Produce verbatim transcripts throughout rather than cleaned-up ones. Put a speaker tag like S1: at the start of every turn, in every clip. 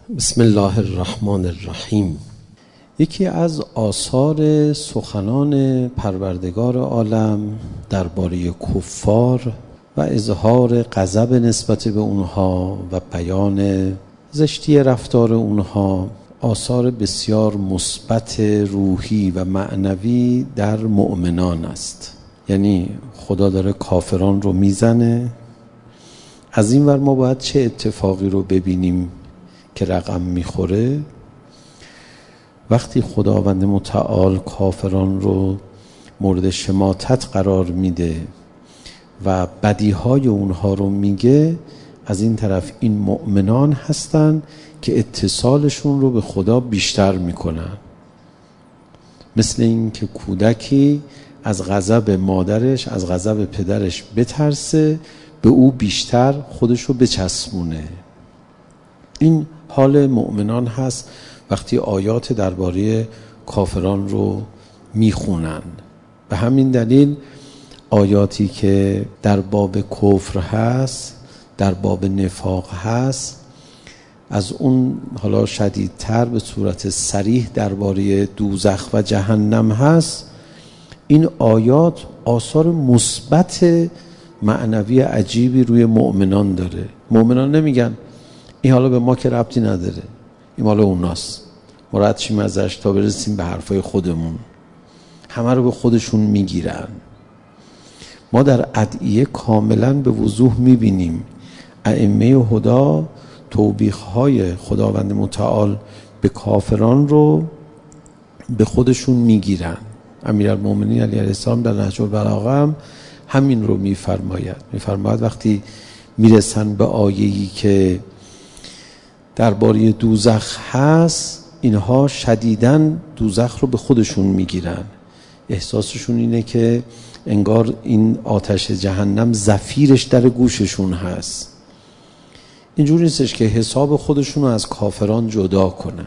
S1: بسم الله الرحمن الرحیم. یکی از آثار سخنان پروردگار عالم درباره کفار و اظهار غضب نسبت به اونها و بیان زشتی رفتار اونها آثار بسیار مثبت روحی و معنوی در مؤمنان است. یعنی خدا داره کافران رو میزنه. از این ور ما باید چه اتفاقی رو ببینیم که رقم میخوره؟ وقتی خداوند متعال کافران رو مورد شماتت قرار میده و بدیهای اونها رو میگه، از این طرف این مؤمنان هستن که اتصالشون رو به خدا بیشتر میکنن. مثل این که کودکی از غضب مادرش، از غضب پدرش بترسه، به او بیشتر خودش رو بچسبونه. این حال مؤمنان هست وقتی آیات درباره کافران رو میخونن. به همین دلیل آیاتی که در باب کفر هست، در باب نفاق هست، از اون حالا شدیدتر به صورت صریح درباره دوزخ و جهنم هست، این آیات آثار مثبت معنوی عجیبی روی مؤمنان داره. مؤمنان نمیگن این حالا به ما که ربطی نداره، این مال اوناست، ما رد شیم ازش تا برسیم به حرفای خودمون. همه رو به خودشون میگیرن. ما در ادعیه کاملا به وضوح میبینیم ائمه هدا توبیخ‌های خداوند متعال به کافران رو به خودشون میگیرن. امیرالمومنین علیه السلام در نهج البلاغه هم همین رو میفرماید. میفرماید وقتی میرسن به آیه‌ای که درباره دوزخ هست، اینها شدیداً دوزخ رو به خودشون میگیرن. احساسشون اینه که انگار این آتش جهنم زفیرش در گوششون هست. اینجور نیستش که حساب خودشون رو از کافران جدا کنن.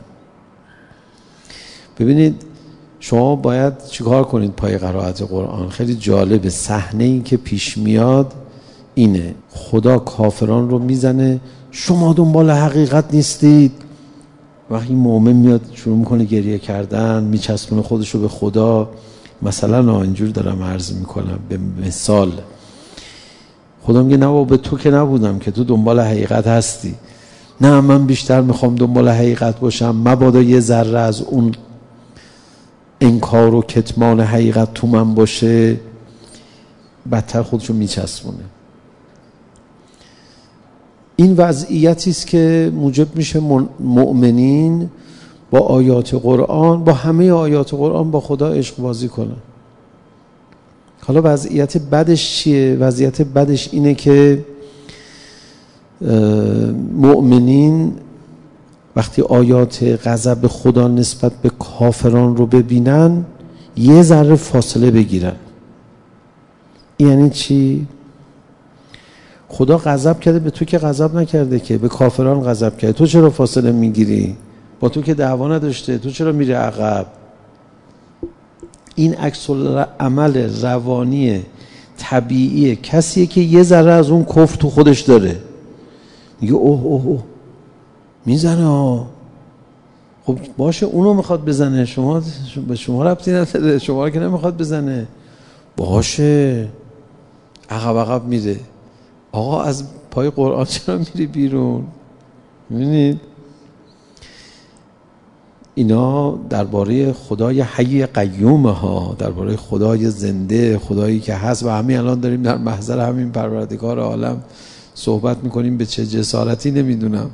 S1: ببینید شما باید چیکار کنید پای قرائت قرآن؟ خیلی جالب صحنه این که پیش میاد اینه: خدا کافران رو میزنه، شما دنبال حقیقت نیستید. وقتی مؤمن میاد شروع میکنه گریه کردن، میچسبونه خودش رو به خدا. مثلا اینجور دارم عرض میکنم به مثال، خدا میگه نه به تو که نبودم که تو دنبال حقیقت هستی. نه من بیشتر میخوام دنبال حقیقت باشم، مبادا یه ذره از اون انکار و کتمان حقیقت تو من باشه. بدتر خودشو میچسبونه. این وضعیتی است که موجب میشه مؤمنین با آیات قرآن، با همه آیات قرآن با خدا عشق بازی کنن. حالا وضعیت بدش چیه؟ وضعیت بدش اینه که مؤمنین وقتی آیات غضب خدا نسبت به کافران رو ببینن، یه ذره فاصله بگیرن. یعنی چی؟ خدا غضب کرده، به تو که غضب نکرده، که به کافران غضب کرده. تو چرا فاصله میگیری؟ با تو که دعوا نداشته، تو چرا میری عقب؟ این عکس العمل روانی طبیعی کسیه که یه ذره از اون کفر تو خودش داره. میگه اوه اوه اوه میزنه ها. خب باشه اونو میخواد بزنه، شما به شما ربطی نداره، شما رو که نمیخواد بزنه. باشه عقب عقب میره. آقا از پای قرآن چرا میری بیرون؟ میبینید اینا درباره خدای حی قیوم ها، درباره خدای زنده، خدایی که هست. و همین الان داریم در محضر همین پروردگار عالم صحبت میکنیم. به چه جسارتی نمیدونم.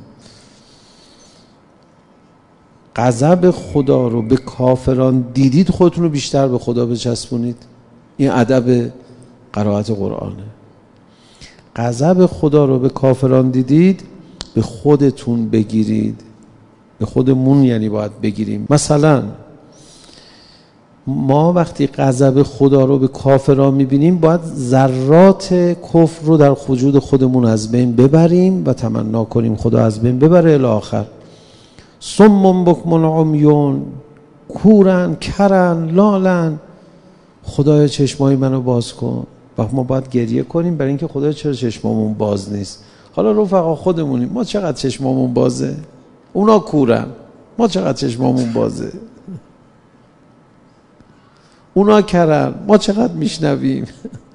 S1: غضب خدا رو به کافران دیدید، خودتون رو بیشتر به خدا بچسبونید. این ادب قرائت قرآنه. غضب خدا رو به کافران دیدید، به خودتون بگیرید. به خودمون یعنی باید بگیریم. مثلا ما وقتی غضب خدا رو به کافران میبینیم، باید ذرات کفر رو در وجود خودمون از بین ببریم و تمنا کنیم خدا از بین ببره الی آخر. صم بکم عمیون، کورن کرن لالن، خدای چشمای منو باز کن. و ما باید گریه کنیم برای اینکه خدا چرا چشمامون باز نیست. حالا رفقا خودمونیم، ما چقدر چشمامون بازه؟ اونا کورن، ما چقدر چشمامون بازه. اونا کرن، ما چقدر میشنویم.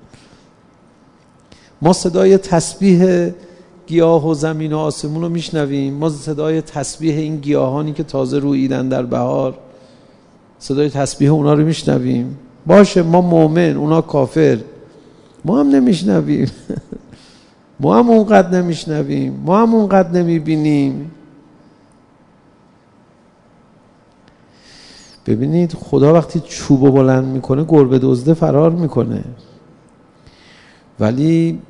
S1: ما صدای تسبیح گیاه و زمین و آسمون رو میشنویم، ما صدای تسبیح این گیاهانی که تازه روییدن در بهار، صدای تسبیح اونا رو میشنویم. باشه ما مؤمن، اونا کافر، ما هم نمیشنویم. ما هم اونقدر نمیشنویم، ما هم اونقدر نمیبینیم. ببینید خدا وقتی چوبو بلند میکنه گربه دزده فرار میکنه، ولی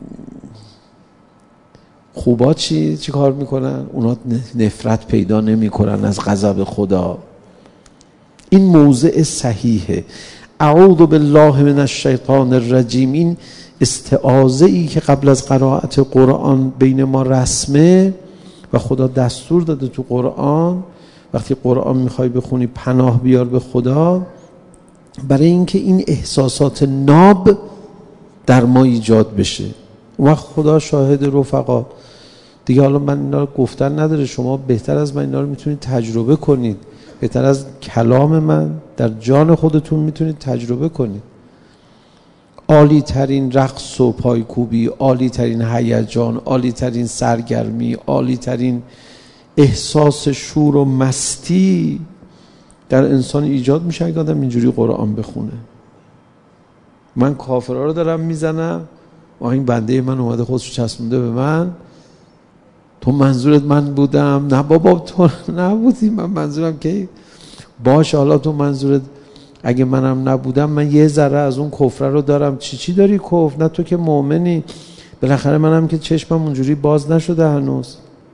S1: خوبا چی چی کار میکنن؟ اونا نفرت پیدا نمیکنن از غضب خدا. این موضع صحیحه. اعوذ بالله من الشیطان الرجیم، این استعاذه ای که قبل از قرائت قرآن بین ما رسمه و خدا دستور داده تو قرآن، وقتی قرآن میخوای بخونی پناه بیار به خدا، برای اینکه این احساسات ناب در ما ایجاد بشه. اون وقت خدا شاهد رفقا دیگه. حالا من اینا رو گفتن نداره، شما بهتر از من اینا رو میتونید تجربه کنید، بهتر از کلام من در جان خودتون میتونید تجربه کنید. عالی ترین رقص و پایکوبی، عالی ترین هیجان، عالی ترین سرگرمی، عالی ترین احساس شور و مستی در انسان ایجاد میشه اگه آدم اینجوری قرآن بخونه. من کافرها رو دارم میزنم، آه این بنده من اومده خودشو چسبونده به من، تو منظورت من بودم؟ نه بابا تو نبودی، من منظورم که باشه حالا تو منظورت اگه منم نبودم، من یه ذره از اون کفر رو دارم. چی چی داری کفر؟ نه تو که مؤمنی. بالاخره منم که چشمم اونجوری باز نشده هنوز،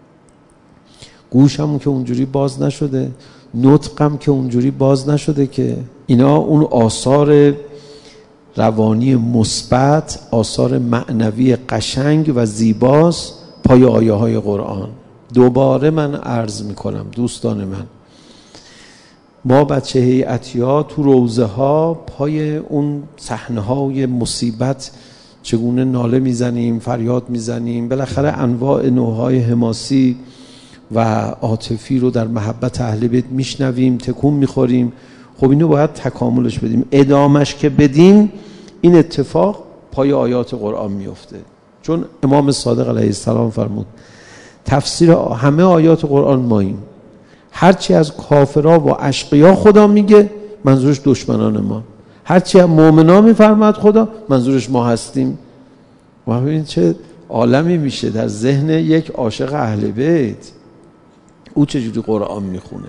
S1: گوشم که اونجوری باز نشده، نطقم که اونجوری باز نشده. که اینا اون آثار روانی مثبت، آثار معنوی قشنگ و زیباست پای آیه های قرآن. دوباره من عرض میکنم دوستان من، ما بچه هیئتی‌ها تو روضه ها پای اون صحنه های مصیبت چگونه ناله میزنیم، فریاد میزنیم، بالاخره انواع نوع‌های حماسی و عاطفی رو در محبت اهل بیت میشنویم، تکون میخوریم. خب اینو باید تکاملش بدیم، ادامش که بدیم این اتفاق پای آیات قرآن میفته. چون امام صادق علیه السلام فرمود تفسیر همه آیات قرآن ماییم، هرچی از کافرها و اشقیا خدا میگه منظورش دشمنان ما، هرچی از مؤمنا میفرماد خدا منظورش ما هستیم. ما ببین چه عالمی میشه در ذهن یک عاشق اهل بیت، او چجوری قرآن میخونه.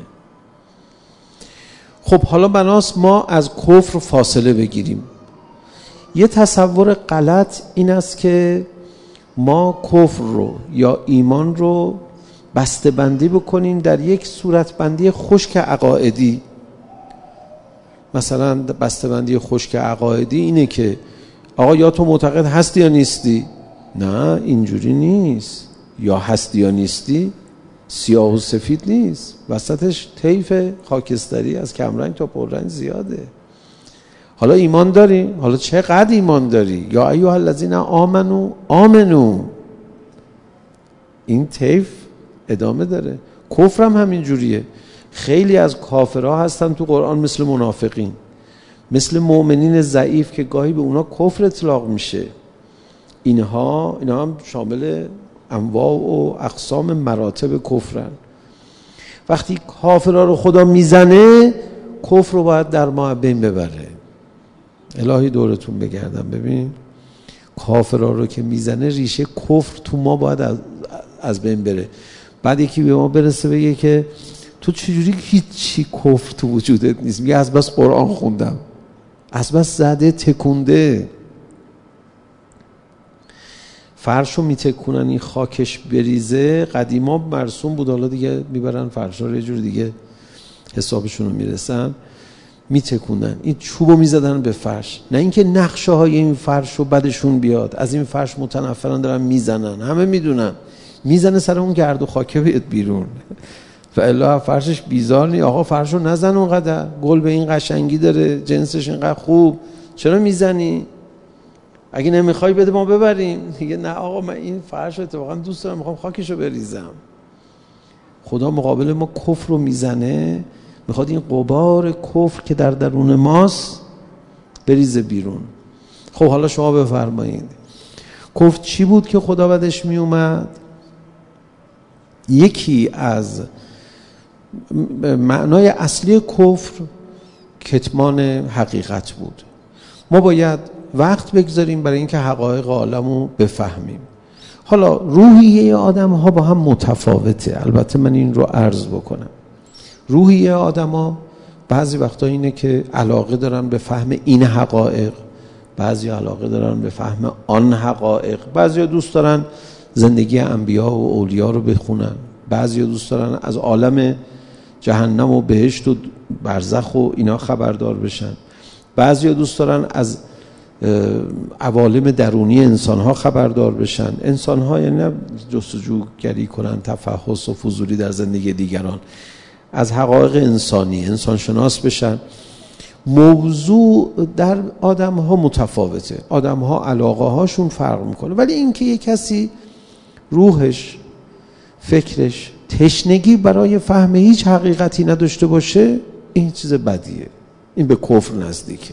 S1: خب حالا بناس ما از کفر فاصله بگیریم. یه تصور غلط این است که ما کفر رو یا ایمان رو بسته بندی بکنیم در یک صورت بندی خشک عقائدی. مثلا بسته بندی خشک عقائدی اینه که آقا یا تو معتقد هستی یا نیستی. نه اینجوری نیست، یا هستی یا نیستی، سیاه و سفید نیست، وسطش طیف خاکستری از کمرنگ تا پررنگ زیاده. حالا ایمان داری؟ حالا چقدر ایمان داری؟ یا ایها الذین آمنو آمنو، این طیف ادامه داره. کفرم همین جوریه. خیلی از کافرها هستن تو قرآن مثل منافقین، مثل مؤمنین ضعیف که گاهی به اونا کفر اطلاق میشه. اینها اینها هم شامل انواع و اقسام مراتب کفرن. وقتی کافرها رو خدا میزنه کفر رو باید در ما بین ببره. الهی دورتون بگردم ببین کافرها رو که میزنه ریشه کفر تو ما باید از, از بین بره. بعد یکی به ما برسه بگه که تو چجوری هیچی کفر تو وجودت نیست؟ میگه از بس قرآن خوندم، از بس زده تکونده. فرشو میتکونن این خاکش بریزه، قدیما مرسوم بود، حالا دیگه میبرن فرشا رو یه جور دیگه حسابشون رو میرسن، میتکونن این چوبو میزدن به فرش. نه اینکه نقشه های این فرشو بدشون بیاد، از این فرش متنفرن دارن میزنن، همه میدونن میزنه سر اون گرد و خاکه بیاد بیرون. و الا فرشش بیزار نی، آقا فرشو نزن اونقدر، گل به این قشنگی داره، جنسش اینقدر خوب، چرا میزنی؟ اگه نمیخوای بده ما ببریم. دیگه نه آقا من این فرش اتفاقا دوست دارم، میخوام خاکشو بریزم. خدا مقابل ما کفر رو میزنه، میخواد این غبار کفر که در درون ماست بریزه بیرون. خب حالا شما بفرمایید کفر چی بود که خدا بدش میومد؟ یکی از معنای اصلی کفر کتمان حقیقت بود. ما باید وقت بگذاریم برای اینکه حقایق عالم رو بفهمیم. حالا روحیه آدم ها با هم متفاوته. البته من این رو عرض بکنم، روحیه آدم ها بعضی وقتا اینه که علاقه دارن به فهم این حقایق، بعضی علاقه دارن به فهم آن حقایق، بعضی دوست دارن زندگی انبیا و اولیا رو بخونن، بعضی دوست دارن از عالم جهنم و بهشت و برزخ و اینا خبردار بشن، بعضی دوست دارن از عوالم درونی انسان‌ها خبردار بشن. انسان‌ها یعنی نه جستجوگری کنن، تفحص و فضولی در زندگی دیگران، از حقایق انسانی انسان شناس بشن. موضوع در آدم‌ها متفاوته، آدم‌ها علاقه هاشون فرق میکنه، ولی اینکه یک کسی روحش، فکرش تشنگی برای فهم هیچ حقیقتی نداشته باشه، این چیز بدیه، این به کفر نزدیکه.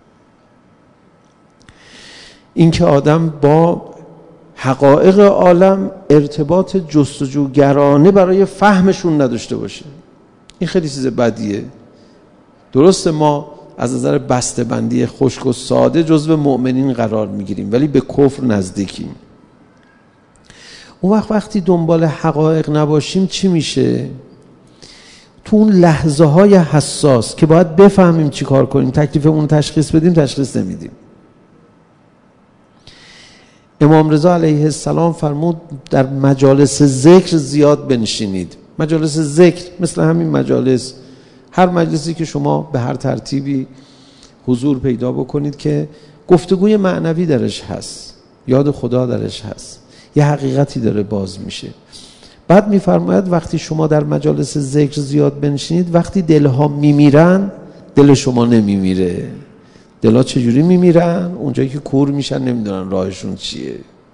S1: اینکه آدم با حقایق عالم ارتباط جستجوگرانه برای فهمشون نداشته باشه، این خیلی چیز بدیه. درسته ما از نظر بسته‌بندی خشک و ساده جزو مؤمنین قرار میگیریم، ولی به کفر نزدیکیم. اون وقت وقتی دنبال حقایق نباشیم چی میشه؟ تو اون لحظه های حساس که باید بفهمیم چی کار کنیم، تکلیف اون تشخیص بدیم، تشخیص نمیدیم. امام رضا علیه السلام فرمود در مجالس ذکر زیاد بنشینید. مجالس ذکر مثل همین مجالس، هر مجلسی که شما به هر ترتیبی حضور پیدا بکنید که گفتگوی معنوی درش هست، یاد خدا درش هست، یه حقیقتی داره باز میشه. بعد میفرماید وقتی شما در مجالس ذکر زیاد بنشینید، وقتی دلها میمیرن دل شما نمیمیره. دلها چجوری میمیرن؟ اونجایی که کور میشن، نمیدونن راهشون چیه.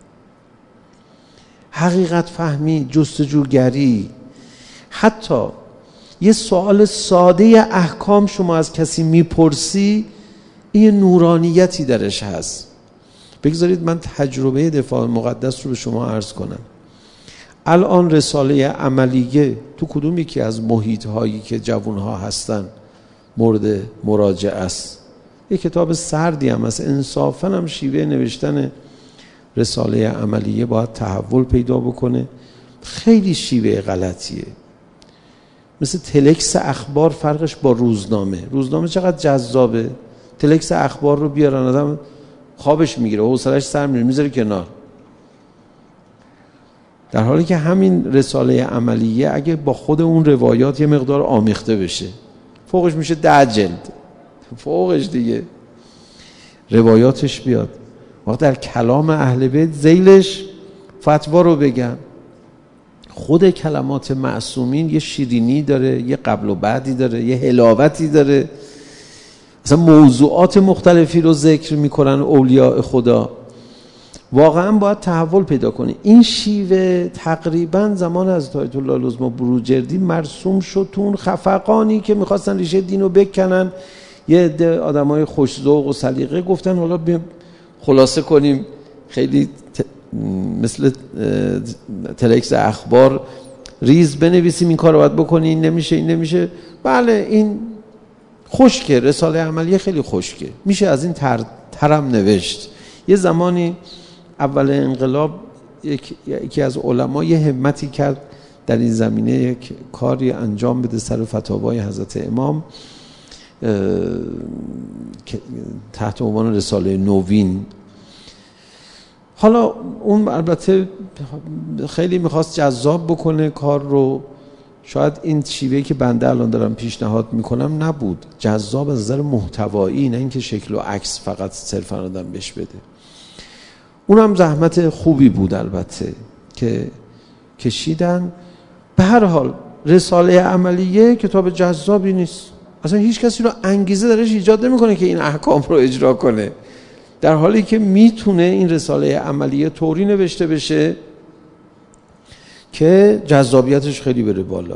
S1: حقیقت فهمی، جستجوگری، حتی یه سوال ساده احکام شما از کسی میپرسی، این نورانیتی درش هست. بگذارید من تجربه دفاع مقدس رو به شما عرض کنم. الان رساله عملیه تو کدوم یکی از محیط هایی که جوانها هستن مورد مراجعه است؟ یه کتاب سردی هم است، انصافاً هم شیوه نوشتن رساله عملیه باید تحول پیدا بکنه، خیلی شیوه غلطیه. مثل تلکس اخبار، فرقش با روزنامه. روزنامه چقدر جذابه، تلکس اخبار رو بیارن آدم خوابش میگیره، حوصله‌اش سر میره، میذاره کنار. در حالی که همین رساله عملیه اگه با خود اون روایات یه مقدار آمیخته بشه، فوقش میشه ده جلد، فوقش دیگه روایاتش بیاد، وقت در کلام اهل بیت ذیلش فتوا رو بگن. خود کلمات معصومین یه شیرینی داره، یه قبل و بعدی داره، یه حلاوتی داره. مثلا موضوعات مختلفی رو ذکر میکنن اولیاء خدا. واقعا باید تحول پیدا کنی. این شیوه تقریبا زمان از آیت الله العظمی بروجردی مرسوم شد تو اون خفقانی که میخواستن ریشه دین رو بکنن. یه عده آدمای خوش‌ذوق و سلیقه گفتن حالا خلاصه کنیم، خیلی ت... مثل تلکس اخبار ریز بنویسیم، این کار رو باید بکنی، این نمیشه، این نمیشه. بله این خشکه، رساله عملیه خیلی خشکه، میشه از این تر... ترم نوشت. یه زمانی اول انقلاب یک... یکی از علما یه همتی کرد در این زمینه، یک کاری انجام بده سر فتاوای حضرت امام تحت عنوان رساله نوین. حالا اون البته خیلی میخواست جذاب بکنه کار رو، شاید این شیوهی که بنده الان دارم پیشنهاد میکنم نبود، جذاب از نظر محتوایی، نه اینکه شکل و عکس فقط صرفا آدم بهش بده. اونم زحمت خوبی بود البته که کشیدن. به هر حال رساله عملیه کتاب جذابی نیست، اصلا هیچ کسی رو انگیزه درش ایجاد نمیکنه که این احکام رو اجرا کنه، در حالی که میتونه این رساله عملیه طوری نوشته بشه که جذابیتش خیلی بره بالا.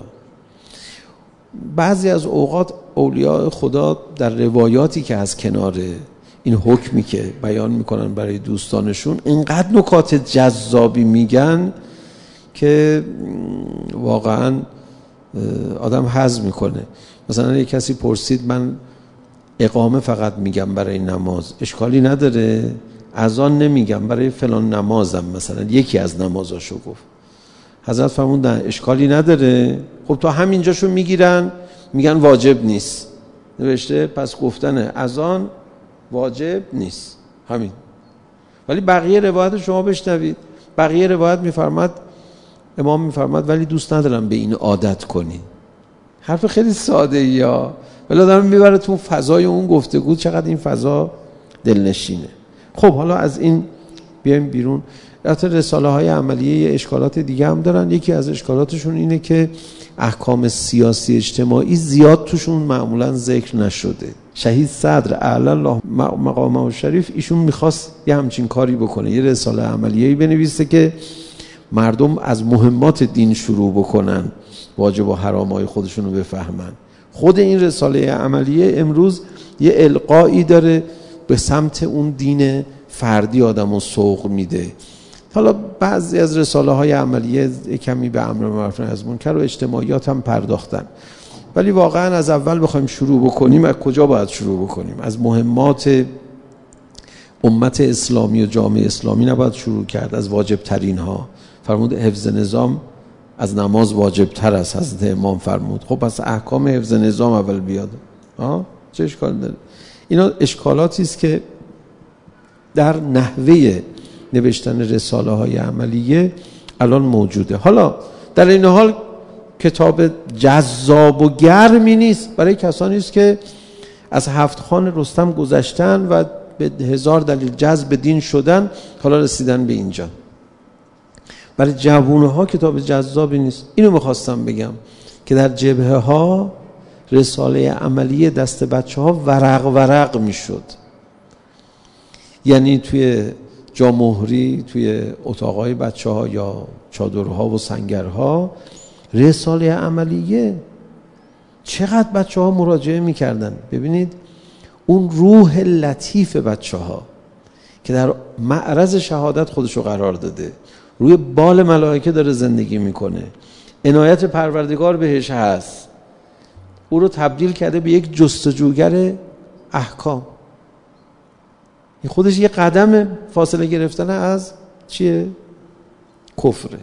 S1: بعضی از اوقات اولیاء خدا در روایاتی که از کنار این حکمی که بیان میکنن برای دوستانشون اینقدر نکات جذابی میگن که واقعا آدم هضم میکنه. مثلا یک کسی پرسید من اقامه فقط میگم برای نماز، اشکالی نداره؟ اذان نمیگم برای فلان نمازم، مثلا یکی از نمازاشو گفت. حضرت فرمودن اشکالی نداره؟ خب تا همینجاشو میگیرن میگن واجب نیست، نوشته پس گفتن اذان واجب نیست، همین. ولی بقیه روایت شما بشنوید، بقیه روایت میفرماد، امام میفرماد ولی دوست ندارم به این عادت کنی. حرف خیلی ساده یا ولی آدم میبره تو فضای اون گفتگو، چقدر این فضا دلنشینه. خب حالا از این بیایم بیرون. البته رساله های عملیه اشکالات دیگه هم دارن. یکی از اشکالاتشون اینه که احکام سیاسی اجتماعی زیاد توشون معمولا ذکر نشده. شهید صدر اعلی الله مقامه شریف ایشون میخواست یه همچین کاری بکنه، یه رساله عملیه‌ای بنویسه که مردم از مهمات دین شروع بکنن، واجب و حرام‌های خودشون رو بفهمن. خود این رساله عملیه امروز یه القایی داره به سمت اون دین فردی آدم رو سوق میده. حالا بعضی از رساله های عملیه کمی به امر معروف و نهی از منکر و اجتماعیات هم پرداختن، ولی واقعا از اول بخوایم شروع بکنیم از کجا باید شروع بکنیم؟ از مهمات امت اسلامی و جامعه اسلامی نباید شروع کرد، از واجب ترین ها. فرمود حفظ نظام از نماز واجب تر است، حضرت امام فرمود. خب پس احکام حفظ نظام اول بیاد، ها چه اشکال داره؟ اینا اشکالاتی است که در نحوه نوشتن رساله های عملیه الان موجوده. حالا در این حال کتاب جذاب و گرمی نیست، برای کسانی است که از هفت خان رستم گذشتن و به هزار دلیل جذب دین شدن، حالا رسیدن به اینجا. برای جوونه ها کتاب جذابی نیست. اینو میخواستم بگم که در جبهه ها رساله عملیه دست بچه ها ورق ورق میشد، یعنی توی جامهری، توی اتاقای بچه ها یا چادرها و سنگرها رساله عملیه چقدر بچه ها مراجعه میکردن. ببینید اون روح لطیف بچه ها که در معرض شهادت خودشو قرار داده، روی بال ملائکه داره زندگی میکنه، عنایت پروردگار بهش هست، او رو تبدیل کرده به یک جستجوگر احکام. این خودش یه قدم فاصله گرفتن از چیه؟ کفره.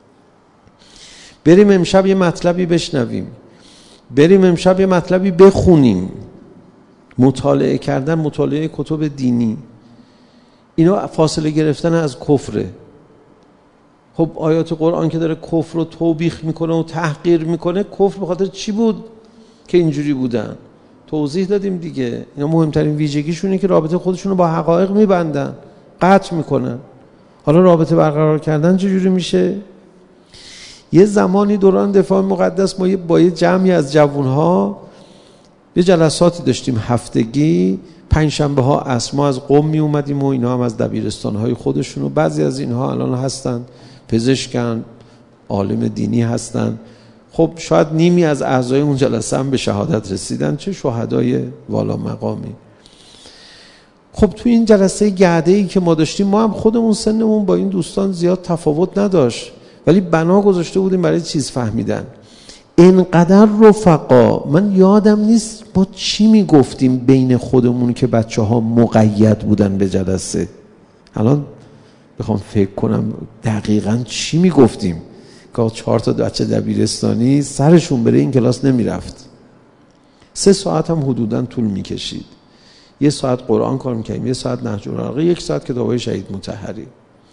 S1: بریم امشب یه مطلبی بشنویم، بریم امشب یه مطلبی بخونیم، مطالعه کردن، مطالعه کتب دینی، اینا فاصله گرفتن از کفره. خب آیات قرآن که داره کفر رو توبیخ میکنه و تحقیر میکنه، کفر به خاطر چی بود که اینجوری بودن؟ توضیح دادیم دیگه. اینا مهمترین ویژگیشونه که رابطه خودشون رو با حقایق میبندن، قطع میکنن. حالا رابطه برقرار کردن چجوری میشه؟ یه زمانی دوران دفاع مقدس ما با یه جمعی از جوانها یه جلساتی داشتیم هفتگی، پنج شنبه ها عصر ما از قم می اومدیم و اینا هم از دبیرستان های خودشون، و بعضی از اینها الان هستن پزشکن، عالم دینی هستن. خب شاید نیمی از اعضای اون جلسه هم به شهادت رسیدن، چه شهدای والا مقامی. خب تو این جلسه گعده‌ای که ما داشتیم، ما هم خودمون سنمون با این دوستان زیاد تفاوت نداشت، ولی بنا گذاشته بودیم برای چیز فهمیدن. اینقدر رفقا، من یادم نیست ما چی میگفتیم بین خودمون که بچه ها مقید بودن به جلسه. الان بخوام فکر کنم دقیقاً چی میگفتیم که چهار تا بچه دبیرستانی سرشون بره این کلاس نمیرفت. سه ساعت هم حدوداً طول میکشید. یه ساعت قرآن کار میکنیم، یه ساعت نهج البلاغه، یک ساعت کتابای شهید مطهری.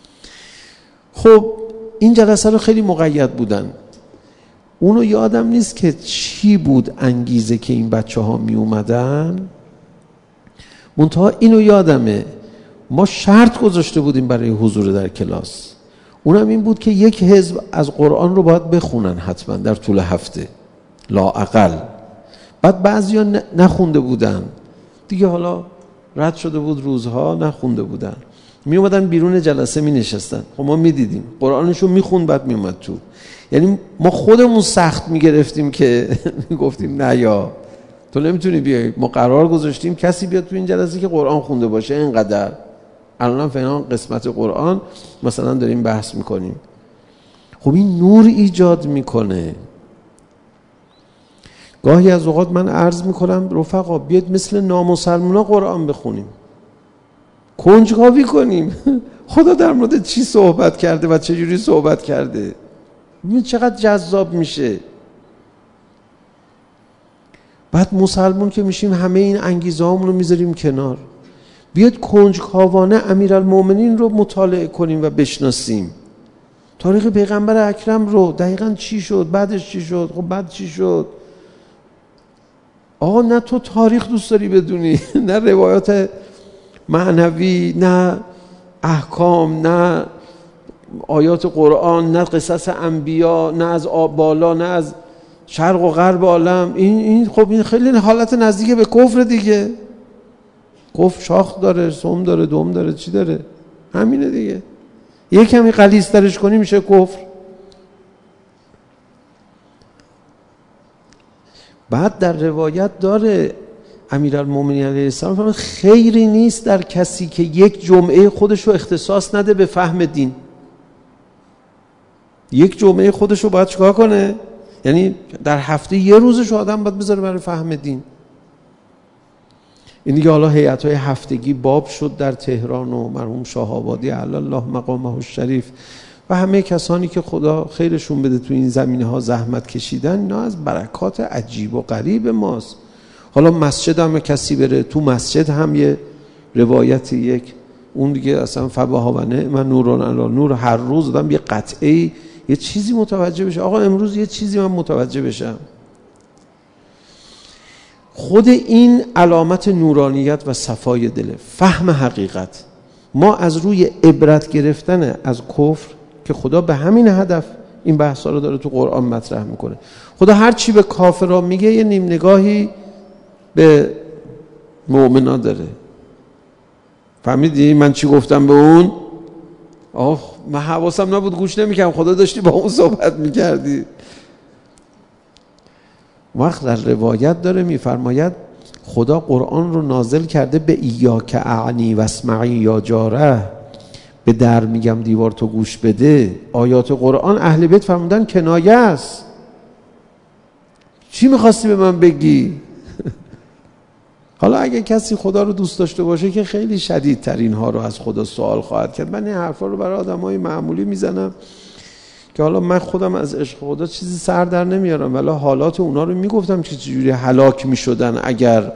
S1: خب این جلسه رو خیلی مقید بودن. اونو یادم نیست که چی بود انگیزه که این بچه ها می اومدن. منتها اینو یادمه ما شرط گذاشته بودیم برای حضور در کلاس، اونم این بود که یک حزب از قرآن رو باید بخونن حتما در طول هفته لااقل. بعد بعضیا نخونده بودن دیگه، حالا رد شده بود روزها نخونده بودن. می اومدن بیرون جلسه می نشستن. خب ما می دیدیم قرآنشو می خوند بعد می اومد تو. یعنی ما خودمون سخت می گرفتیم که گفتیم نه یا تو نمیتونی بیای، ما قرار گذاشتیم کسی بیاد تو این جلسه که قرآن خونده باشه اینقدر. الان فلان قسمت قرآن مثلا داریم بحث میکنیم. خب این نور ایجاد میکنه. گاهی از اوقات من عرض میکنم رفقا بیاد مثل نامسلمونا قرآن بخونیم، کنجکاوی کنیم خدا در مورد چی صحبت کرده و چه جوری صحبت کرده، ببین چقدر جذاب میشه. بعد مسلمون که میشیم همه این انگیزه هامون رو میذاریم کنار، بیاد کنجکاوانه امیرالمومنین رو مطالعه کنیم و بشناسیم. تاریخ پیغمبر اکرم رو دقیقاً چی شد، بعدش چی شد، خب بعد چی شد. آقا نه تو تاریخ دوست داری بدونی، نه روایات معنوی، نه احکام، نه آیات قرآن، نه قصص انبیا، نه از آب بالا، نه از شرق و غرب عالم. این این خب این خیلی حالت نزدیک به کفر دیگه. کفر شاخ داره، سم داره، دم داره، چی داره؟ همینه دیگه. یه کمی غلیظ‌ترش کنی میشه کفر. بعد در روایت داره امیرالمومنین علیه السلام فرمود خیری نیست در کسی که یک جمعه خودش رو اختصاص نده به فهم دین. یک جمعه خودش رو باید چیکار کنه؟ یعنی در هفته یه روزش آدم باید بذاره برای فهم دین. این دیگه حالا هیئت‌های هفتگی باب شد در تهران و مرحوم شاه آبادی علی الله مقامه الشریف و همه کسانی که خدا خیرشون بده تو این زمینه‌ها زحمت کشیدن، اینا از برکات عجیب و غریب ماست. حالا مسجد هم کسی بره تو مسجد هم یه روایت یک اون دیگه اصلا فبها و نعم نورون علی نور، هر روز آدم یه قطعه یه چیزی متوجه بشه. آقا امروز یه چیزی من متوجه بشم. خود این علامت نورانیت و صفای دله، فهم حقیقت. ما از روی عبرت گرفتن از کفر که خدا به همین هدف این بحثا رو داره تو قرآن مطرح میکنه. خدا هر چی به کافرها میگه یه نیم نگاهی به مؤمنا داره. فهمیدی من چی گفتم به اون؟ آه من حواسم نبود، گوش نمیکنم، خدا داشتی با اون صحبت میکردی. وقت در روایت داره میفرماید خدا قرآن رو نازل کرده به ایاک اعنی و اسمعی یا جاره، به در میگم دیوار تو گوش بده. آیات قرآن اهل بیت فرمودن کنایه است. چی میخواستی به من بگی؟ حالا اگه کسی خدا رو دوست داشته باشه که خیلی شدیدترین ها رو از خدا سوال خواهد کرد. من این حرفا رو برای آدمای معمولی میزنم که حالا من خودم از عشق خدا چیزی سر در نمیارم، ولی حالات اونا رو میگفتم که چجوری هلاک میشدن اگر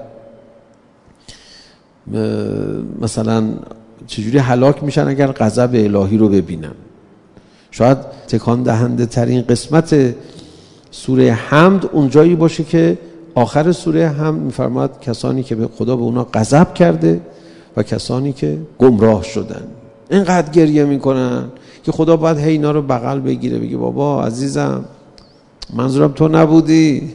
S1: مثلا چجوری هلاک میشن اگر غضب الهی رو ببینن. شاید تکان دهنده ترین قسمت سوره حمد اونجایی باشه که آخر سوره حمد میفرماد کسانی که به خدا به اونا غضب کرده و کسانی که گمراه شدن. اینقدر گریه میکنن که خدا باید هی اینا رو بغل بگیره بگه بابا عزیزم منظورم تو نبودی.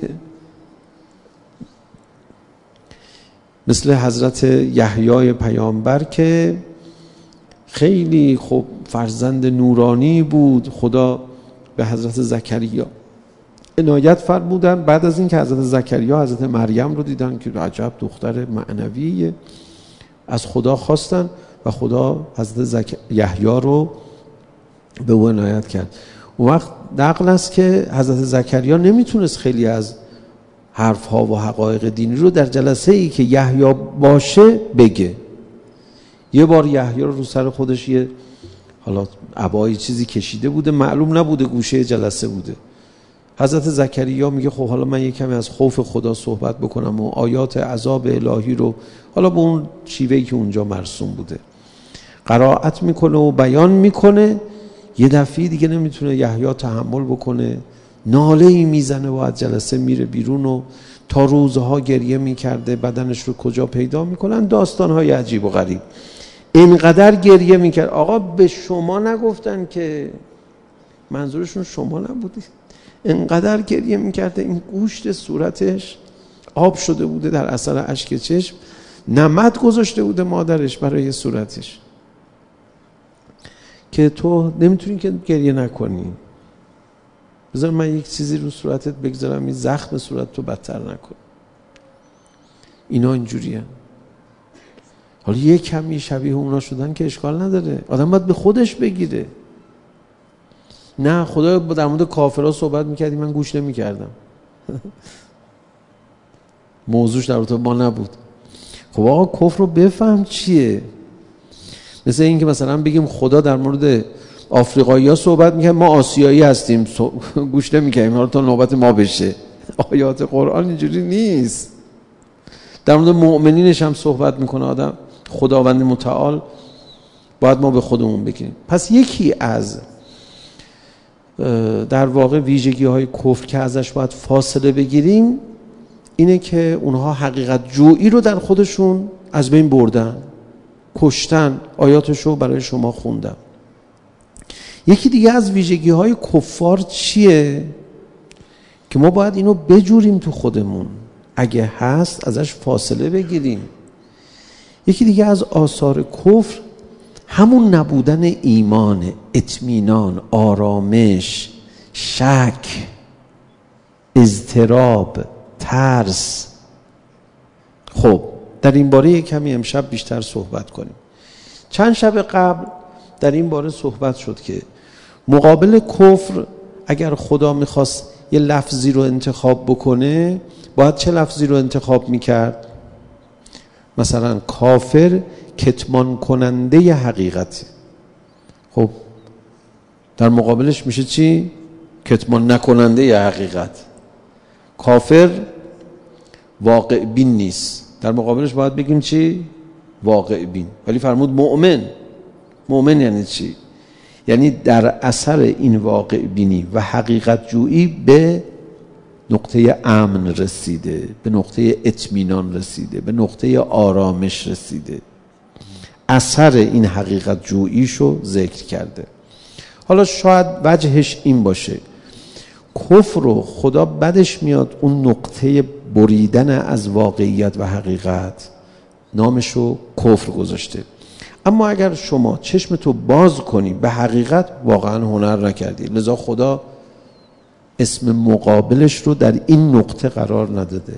S1: مثل حضرت یحیی پیامبر که خیلی خوب فرزند نورانی بود، خدا به حضرت زکریا عنایت فرمودن. بعد از این که حضرت زکریا حضرت مریم رو دیدن که عجب دختر معنویه، از خدا خواستن و خدا حضرت زک... یحیی رو به او عنایت کرد. اون وقت نقل است که حضرت زکریا نمیتونست خیلی از حرفها و حقایق دینی رو در جلسه ای که یحیی باشه بگه. یه بار یحیی رو رو سر خودش یه حالا عبایی چیزی کشیده بوده، معلوم نبوده گوشه جلسه بوده. حضرت زکریا میگه خب حالا من یه کمی از خوف خدا صحبت بکنم و آیات عذاب الهی رو حالا به اون شیوهی که اونجا مرسوم بوده قرائت میکنه و بیان میکنه. یه دفعه دیگه نمیتونه یحیی تحمل بکنه، ناله‌ای میزنه و از جلسه میره بیرون و تا روزها گریه میکرده. بدنش رو کجا پیدا میکنن؟ داستانهای عجیب و غریب. اینقدر گریه میکرد. آقا به شما نگفتن که منظورشون شما نبودی؟ اینقدر گریه میکرده این گوشت صورتش آب شده بوده در اثر اشک چشم، نمد گذاشته بوده مادرش برای صورتش. که تو نمیتونی که گریه نکنی، بذار من یک چیزی رو صورتت بگذارم این زخم صورت تو بدتر نکن. اینا اینجوریه. حالا یک کمی شبیه اونا شدن که اشکال نداره، آدم باید به خودش بگیره. نه خدا در مورد کافرها صحبت میکردی من گوش نمیکردم. موضوعش در مورد ما نبود. خب آقا کفر رو بفهم چیه. مثل این که مثلا بگیم خدا در مورد آفریقایی ها صحبت میکنه ما آسیایی هستیم گوش نمیکنیم حالا تا نوبت ما بشه. آیات قرآن اینجوری نیست. در مورد مؤمنینش هم صحبت میکنه آدم. خداوند متعال باید ما به خودمون بگیریم. پس یکی از در واقع ویژگی های کفر که ازش باید فاصله بگیریم اینه که اونها حقیقت جویی رو در خودشون از بین بردن، کشتن. آیاتشو برای شما خوندم. یکی دیگه از ویژگی های کفار چیه که ما باید اینو بجوریم تو خودمون، اگه هست ازش فاصله بگیریم. یکی دیگه از آثار کفر همون نبودن ایمان، اطمینان، آرامش، شک، اضطراب، ترس. خب در این باره کمی امشب بیشتر صحبت کنیم. چند شب قبل در این باره صحبت شد که مقابل کفر اگر خدا میخواست یه لفظی رو انتخاب بکنه باید چه لفظی رو انتخاب میکرد؟ مثلا کافر کتمان کننده ی حقیقت. خب در مقابلش میشه چی؟ کتمان نکننده ی حقیقت. کافر واقع بین نیست، در مقابلش باید بگیم چی؟ واقع بین. ولی فرمود مؤمن. مؤمن یعنی چی؟ یعنی در اثر این واقع بینی و حقیقت جویی به نقطه امن رسیده، به نقطه اطمینان رسیده، به نقطه آرامش رسیده. اثر این حقیقت جوییشو ذکر کرده. حالا شاید وجهش این باشه کفر رو خدا بدش میاد اون نقطه بریدن از واقعیت و حقیقت نامشو کفر گذاشته. اما اگر شما چشمتو باز کنی به حقیقت واقعا هنر نکردی. لذا خدا اسم مقابلش رو در این نقطه قرار نداده.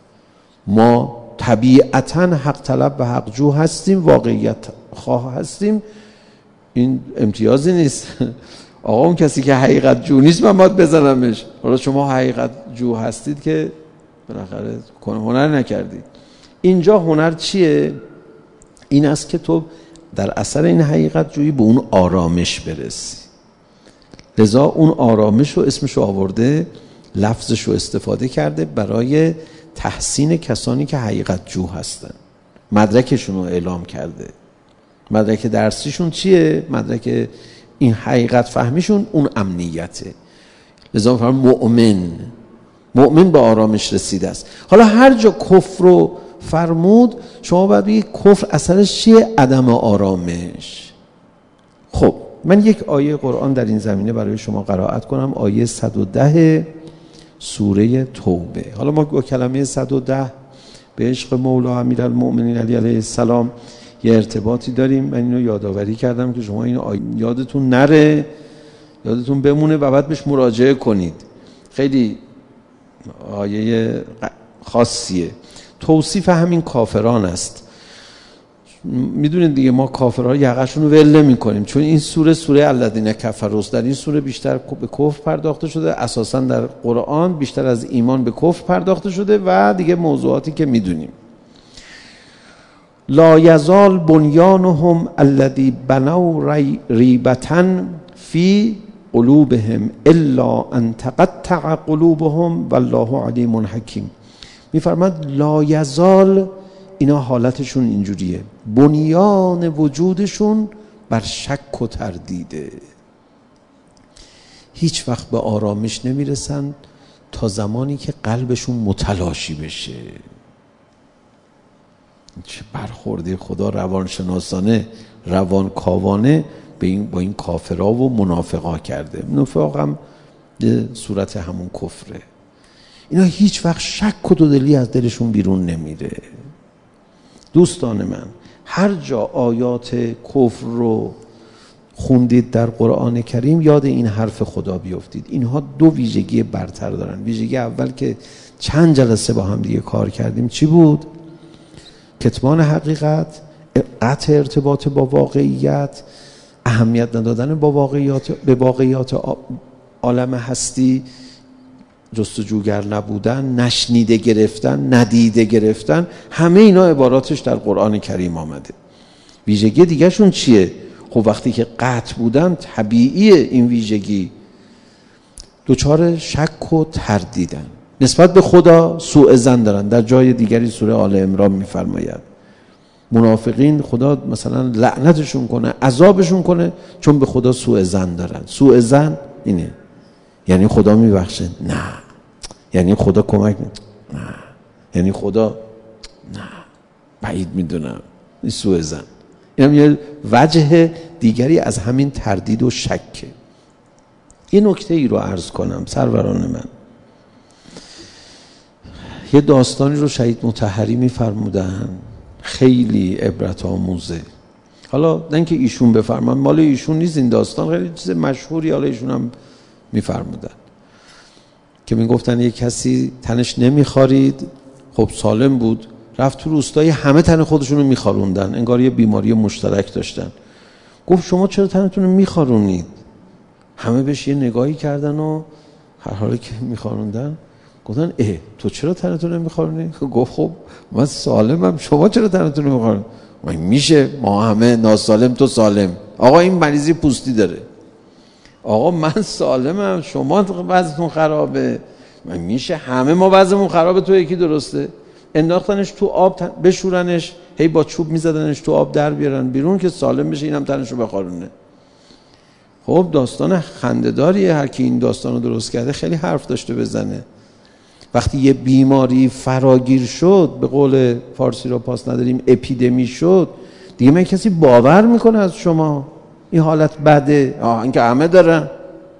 S1: ما طبیعتاً حق طلب و حق جو هستیم، واقعیت خواه هستیم. این امتیازی نیست. آقا اون کسی که حقیقت جو نیست من باید بزنمش. حالا شما حقیقت جو هستید که بالاخره هنر نکردید. اینجا هنر چیه؟ این است که تو در اثر این حقیقت جویی به اون آرامش برسی. لذا اون آرامش رو اسمش آورده، لفظش رو استفاده کرده برای تحسین کسانی که حقیقت جو هستن. مدرکشون رو اعلام کرده. مدرک درسیشون چیه؟ مدرک این حقیقت فهمیشون اون امنیته. لذا فرمود مؤمن. مؤمن به آرامش رسیده است. حالا هر جا کفر رو فرمود شما باید بگید کفر اثرش چیه؟ عدم آرامش. خب من یک آیه قرآن در این زمینه برای شما قرائت کنم. آیه صد و ده سوره توبه. حالا ما با کلمه صد و ده به عشق مولا امیرالمؤمنین علی علیه السلام یه ارتباطی داریم. من اینو یادآوری کردم که شما اینو یادتون نره، یادتون بمونه و بعد بهش مراجعه کنید. خیلی آیه خاصیه. توصیف همین کافران است. میدونید دیگه ما کافرها یقه‌شون رو ول نمی‌کنیم، چون این سوره سوره الذین کفروا. در این سوره بیشتر به کفر پرداخته شده. اساساً در قرآن بیشتر از ایمان به کفر پرداخته شده و دیگه موضوعاتی که میدونیم. لا یزال بنیانهم الذی بنوا ریبة فی قلوبهم الا ان تقطع قلوبهم والله علیم حکیم. میفرماد لا یزال، اینا حالتشون اینجوریه، بنیان وجودشون بر شک و تردیده. هیچ وقت به آرامش نمیرسن تا زمانی که قلبشون متلاشی بشه. چه برخورده خدا روانشناسانه، روانکاوانه به این با این کافرها و منافقا کرده. نفاق هم صورت همون کفره. اینا هیچ وقت شک و دودلی از دلشون بیرون نمیره. دوستان من، هر جا آیات کفر رو خوندید در قرآن کریم یاد این حرف خدا بیفتید. اینها دو ویژگی برتر دارن. ویژگی اول که چند جلسه با هم دیگه کار کردیم چی بود؟ کتمان حقیقت، قطع ارتباط با واقعیت، اهمیت ندادن با واقعیات به واقعیات عالم هستی، جستجوگر نبودن، نشنیده گرفتن، ندیده گرفتن، همه اینا عباراتش در قرآن کریم آمده. ویژگی دیگه شون چیه؟ خب وقتی که قطع بودن طبیعیه این ویژگی دوچار شک و تردیدن، نسبت به خدا سوء ظن دارن. در جای دیگری سوره آل عمران میفرماید منافقین خدا مثلا لعنتشون کنه، عذابشون کنه، چون به خدا سوء ظن دارن. سوء ظن اینه، یعنی خدا میبخشه؟ نه. یعنی خدا کمک میکنه؟ نه. یعنی خدا نه، بعید میدونم. این سوء ظن. این هم یه وجه دیگری از همین تردید و شکه. یه نکته ای رو عرض کنم سروران من. یه داستانی رو شهید مطهری میفرمودن، خیلی عبرت آموزه. حالا نه اینکه ایشون بفرمان، مال ایشون نیست این داستان، خیلی چیز مشهوری، حالا ایشون هم میفرمودن که میگفتن یک کسی تنش نمیخارید، خب سالم بود، رفت تو روستایی، همه تن خودشونو میخاروندن، انگار یه بیماری مشترک داشتن. گفت شما چرا تنتون رو میخارونید؟ همه بهش یه نگاهی کردن و هر حالی که میخاروندن گفتن اه تو چرا تنتون رو میخارونی؟ گفت خب من سالمم، شما چرا تنتون رو میخارونی؟ میشه ما همه ناسالم تو سالم؟ آقا این مریضی پوستی داره. آقا من سالمم، شما وضعتون خرابه. من میشه همه ما وضعمون خرابه، تو یکی درسته؟ انداختنش تو آب بشورنش، هی با چوب میزدنش تو آب در بیارن بیرون که سالم بشه، اینم تنشو بخارونه. خب داستان خنده‌داریه، هر کی این داستانو درست کرده خیلی حرف داشته بزنه. وقتی یه بیماری فراگیر شد، به قول فارسی رو پاس نداریم، اپیدمی شد، دیگه من کسی باور میکنه از شما این حالت بده؟ آه این که همه دارن.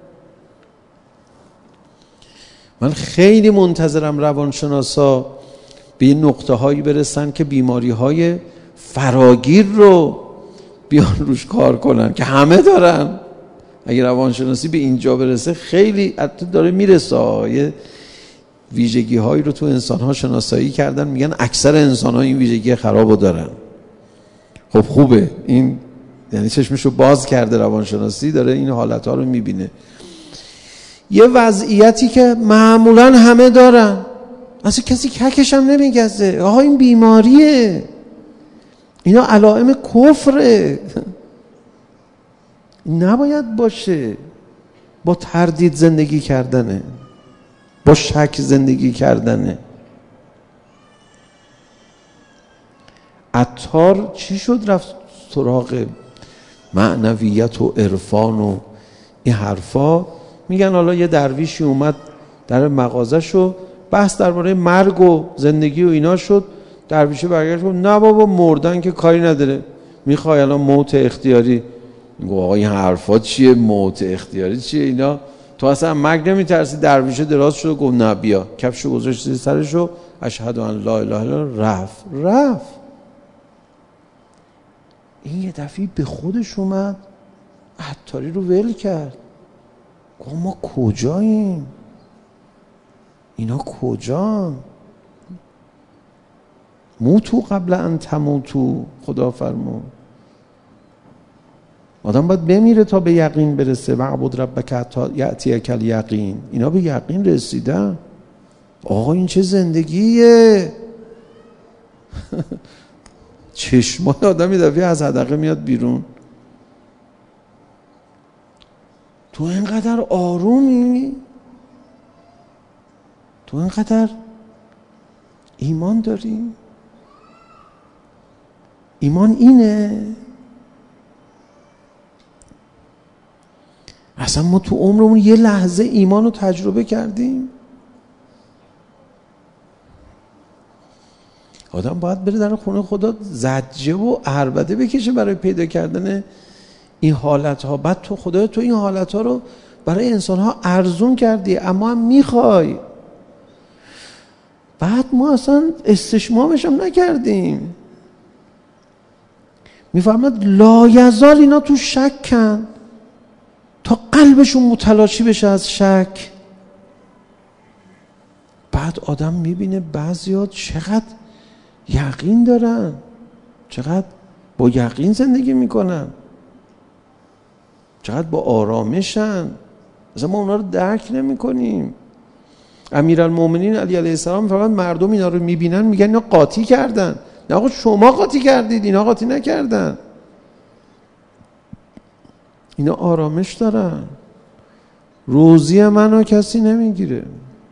S1: من خیلی منتظرم روانشناسا به این نقطه هایی برسن که بیماری های فراگیر رو بیان روش کار کنن که همه دارن. اگه روانشناسی به اینجا برسه خیلی حتی داره میرسه. یه ویژگی هایی رو تو انسان ها شناسایی کردن، میگن اکثر انسان ها این ویژگی خراب رو دارن. خب خوبه، این یعنی چشمشو باز کرده روانشناسی، داره این حالت ها رو میبینه. یه وضعیتی که معمولا همه دارن، اصلا کسی ککش هم نمیگزه، آها این بیماریه، اینا علائم کفره. نباید باشه. با تردید زندگی کردنه، با شک زندگی کردنه. عطار چی شد رفت سراغ معنویت و عرفان و این حرفا؟ میگن حالا یه درویشی اومد در مغازه‌شو، بحث درباره مرگ و زندگی و اینا شد. درویشه برگشت گفت نه بابا مردن که کاری نداره، میخوای الان موت اختیاری؟ میگه آقا این حرفا چیه؟ موت اختیاری چیه اینا؟ تو اصلا مرگ نمیترسی؟ درویشه دراز شد و گفت نه بیا، کفشو گذاشت زیر سرشو، اشهد ان لا اله الا الله، رفت رفت. این یه دفعه به خودش اومد، عطاری رو ول کرد، گفت ما کجاییم؟ اینا کجان؟ موتو قبل ان تموتو، خدا فرمود. آدم باید بمیره تا به یقین برسه. وعبد ربک حتی یأتیک الیقین. اینا به یقین رسیدن. آقا این چه زندگیه؟ چشمای آدم یه دفعه از حدقه میاد بیرون. تو اینقدر آرومی؟ تو اینقدر ایمان داری؟ ایمان اینه؟ اصلا ما تو عمرمون یه لحظه ایمان رو تجربه کردیم؟ آدم باید بره در خونه خدا زجه و عربده بکشه برای پیدا کردن این حالت ها. بعد تو خدای تو این حالت ها رو برای انسان ها ارزون کردی، اما هم میخوای. بعد ما اصلا استشمامش هم نکردیم. میفهمد لایزال اینا تو شکن تا قلبشون متلاشی بشه از شک. بعد آدم میبینه بعضیا چقدر یقین دارن، چقدر با یقین زندگی میکنن، چقدر با آرامشن. مثلا ما اونا رو درک نمی کنیم. امیرالمومنین علی علیه السلام فقط مردم اینا رو میبینن میگن اینا قاطی کردن. نه آقا شما قاطی کردید، اینا قاطی نکردن. اینا آرامش دارن. روزی منو کسی نمیگیره.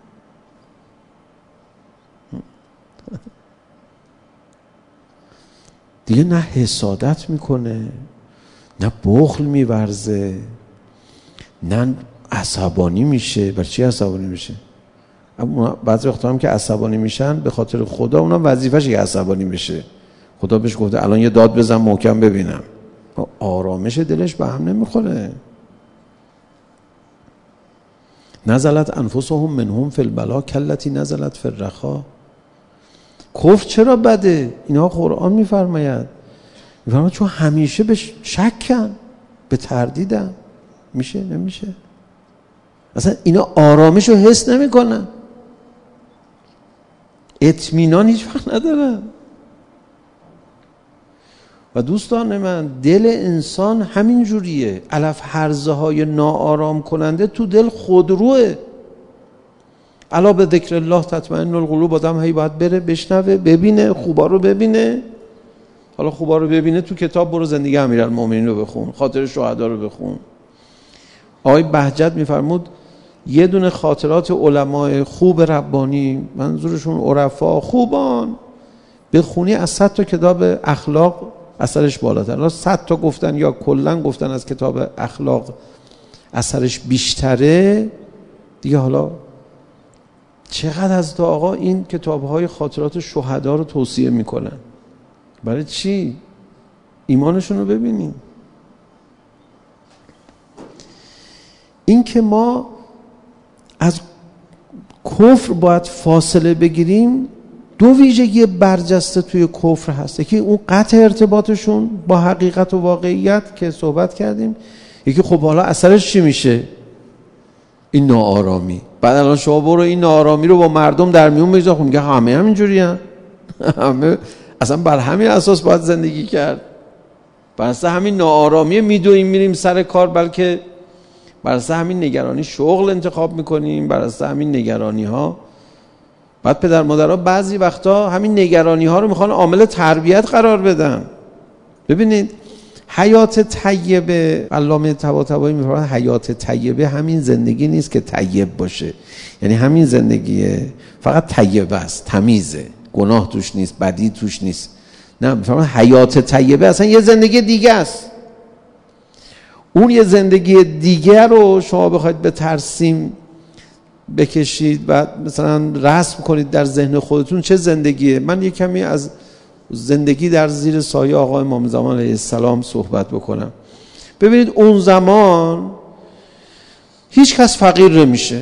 S1: دیگه نه حسادت میکنه، نه بخل میورزه، نه عصبانی میشه. برای چی عصبانی میشه؟ بعضی وقتا هم که عصبانی میشن به خاطر خدا، اونا وظیفه‌شه که عصبانی بشه. خدا بهش گفته الان یه داد بزن محکم ببینم. آرامش دلش به هم نمیخوره. نزلت انفسهم منهم فی البلا کلتی نزلت فی الرخا. کفر چرا بده؟ اینا قرآن میفرماید میفرماید چون همیشه به شکن، به تردیدن. میشه نمیشه. اصلا اینا آرامش رو حس نمیکنن، اطمینان هیچ وقت ندارن. و دوستان من دل انسان همین جوریه. علف هرزه های ناآرام کننده تو دل خودروه. الا به ذکر الله تطمئن القلوب. آدم هی باید بره بشنوه، ببینه، خوبا رو ببینه. حالا خوبا رو ببینه تو کتاب برو زندگی امیرالمومنین رو بخون، خاطر شهدا رو بخون. آقای بهجت میفرمود یه دونه خاطرات علمای خوب ربانی، منظورشون عرفا خوبان، بخونی از صد تا کتاب اخلاق اثرش بالاتر. حالا صد تا گفتن یا کلا گفتن از کتاب اخلاق اثرش بیشتره دیگه. حالا چقدر از تا آقا این کتاب‌های خاطرات شهدا رو توصیه میکنن. برای چی؟ ایمانشون رو ببینیم. این که ما از کفر باید فاصله بگیریم، دو ویژگی برجسته توی کفر هست. یکی اون قطع ارتباطشون با حقیقت و واقعیت که صحبت کردیم. یکی خب حالا اثرش چی میشه؟ این ناآرامی. بعد الان شما برو این ناآرامی رو با مردم در میون بگذار، خب میگه همه همینجوری هستن. همه اصلا بر همین اساس باید زندگی کرد. بر اساس همین ناآرامی میدویم میریم سر کار، بلکه بر اساس همین نگرانی شغل انتخاب میکنیم، بر اساس همین نگرانی ها. بعد پدر مادرها بعضی وقتا همین نگرانی ها رو میخوان عامل تربیت قرار بدن. ببینید حیات طیبه، علامه طباطبایی میفرماید حیات طیبه همین زندگی نیست که طیب باشه. یعنی همین زندگیه فقط طیبه است، تمیزه، گناه توش نیست، بدی توش نیست. نه، میفرماید حیات طیبه اصلا یه زندگی دیگه است. اون یه زندگی دیگه رو شما بخواید به ترسیم بکشید و مثلا رسم کنید در ذهن خودتون چه زندگیه. من یه کمی از زندگی در زیر سایه آقا امام زمان علیه السلام صحبت بکنم. ببینید اون زمان هیچ کس فقیر نمیشه،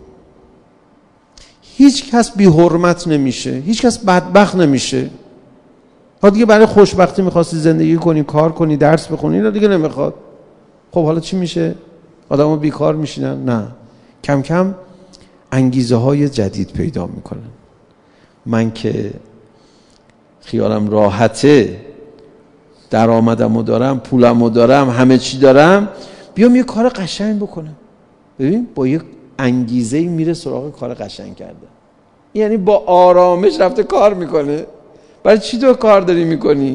S1: هیچ کس بی حرمت نمیشه، هیچ کس بدبخت نمیشه. ها دیگه برای خوشبختی میخواستی زندگی کنی، کار کنی، درس بخونی، اینا دیگه نمیخواد. خب حالا چی میشه؟ آدم‌ها بیکار میشینن؟ نه، کم کم انگیزه های جدید پیدا میکنن. من که خیالم راحته، درآمدمو دارم، پولمو دارم، همه چی دارم، بیام یه کار قشنگ بکنم. ببین با یه انگیزه‌ای میره سراغ کار قشنگ کردن. یعنی با آرامش رفته کار میکنه. برای چی تو کار داری میکنی؟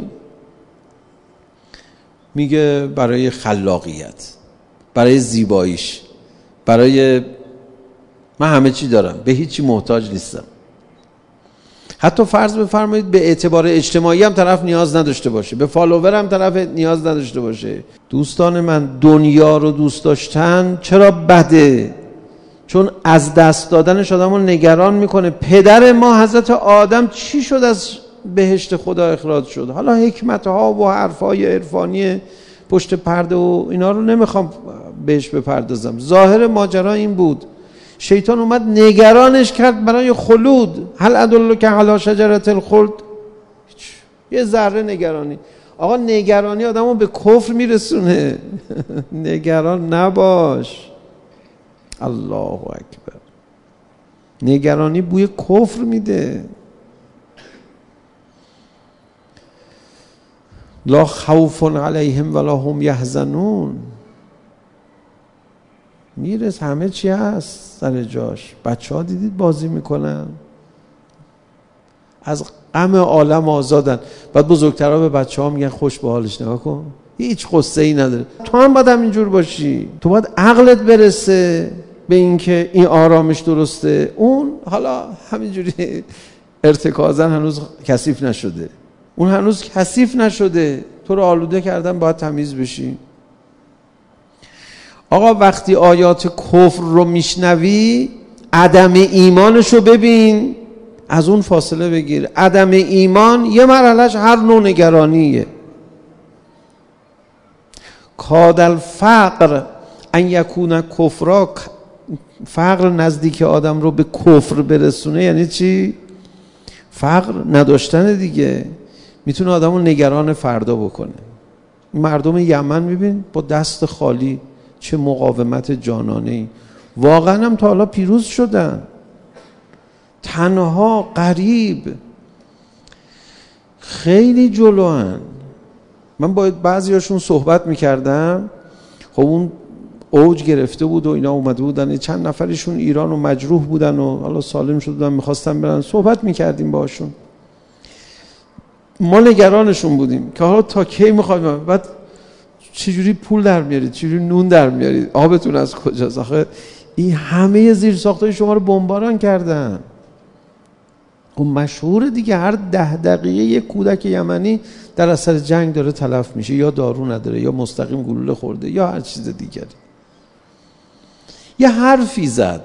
S1: میگه برای خلاقیت، برای زیباییش، برای من همه چی دارم، به هیچی محتاج نیستم. حتی فرض بفرمایید به اعتبار اجتماعی هم طرف نیاز نداشته باشه، به فالوور هم طرف نیاز نداشته باشه. دوستان من، دنیا رو دوست داشتن چرا بده؟ چون از دست دادنش آدمو نگران میکنه. پدر ما حضرت آدم چی شد از بهشت خدا اخراج شد؟ حالا حکمت ها و حرف های عرفانی پشت پرده و اینا رو نمیخوام بهش بپردازم. ظاهر ماجرا این بود، شیطان اومد نگرانش کرد برای خلود. هل ادلک علی شجرة الخلد؟ یه ذره نگرانی. آقا نگرانی آدمو به کفر میرسونه. نگران نباش. الله اکبر. نگرانی بوی کفر میده. لا خوف علیهم ولا هم یحزنون. میرس همه چی هست سر جاش. بچه ها دیدید بازی میکنن، از غم عالم آزادن. بعد بزرگترها به بچه ها میگن خوش به حالش، نگاه کن هیچ قصه ای نداره. تو هم باید همینجور باشی. تو باید عقلت برسه به این که این آرامش درسته. اون حالا همینجوری ارتکازن هنوز کثیف نشده. اون هنوز کثیف نشده. تو رو آلوده کردن، باید تمیز بشی. آقا وقتی آیات کفر رو میشنوی، عدم ایمانش رو ببین، از اون فاصله بگیر. عدم ایمان یه مرحلهش هر نوع نگرانیه. کاد الفقر ان یکون کفرا. فقر نزدیک آدم رو به کفر برسونه یعنی چی؟ فقر نداشتن دیگه. میتونه آدم رو نگران فردا بکنه. مردم یمن میبین با دست خالی، چه مقاومت جانانه‌ای. واقعا هم تا حالا پیروز شدن. تنها، غریب، خیلی جلوان. من با بعضیاشون صحبت میکردم، خب اون اوج گرفته بود و اینا اومده بودن، چند نفرشون ایران و مجروح بودن و حالا سالم شده بودن، میخواستن برن. صحبت میکردیم باشون، ما نگرانشون بودیم که حالا تا کی میخوایم، بعد چجوری پول در میارید، چجوری نون در میارید، آبتون از کجاست؟ آخه این همه زیر ساختای شما رو بمباران کردن. اون مشهور دیگه، هر ده دقیقه یک کودک یمنی در اثر جنگ داره تلف میشه، یا دارو نداره، یا مستقیم گلوله خورده، یا هر چیز دیگری. یه حرفی زد.